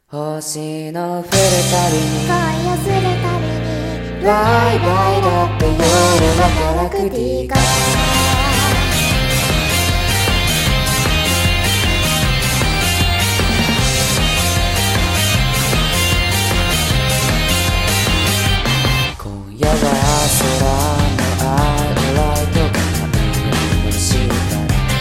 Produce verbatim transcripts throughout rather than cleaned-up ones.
星の降るたびに恋をするたびにバイバイだって夜はガラクティか今夜は空のアイライトが見えした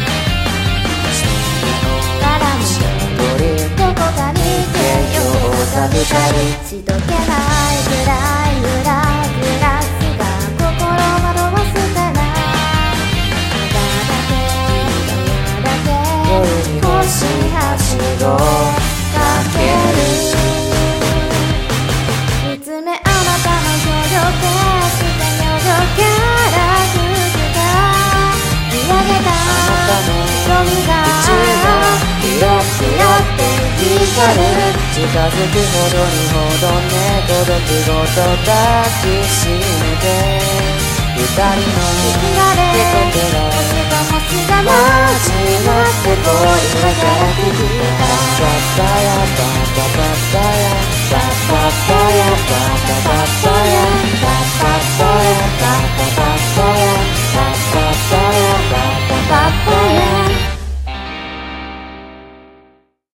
からもどこかに手をかぶかりしとけないくらい揺らぐラスが心惑わすからただけ今だけ夜に星はしごかける見つめあなたの表情決して表情から空気が見上げた瞳がキラキラって光る近づくほどにほどね届くごと抱きしめて二人の手と手が星と星が交わって恋はガラクティ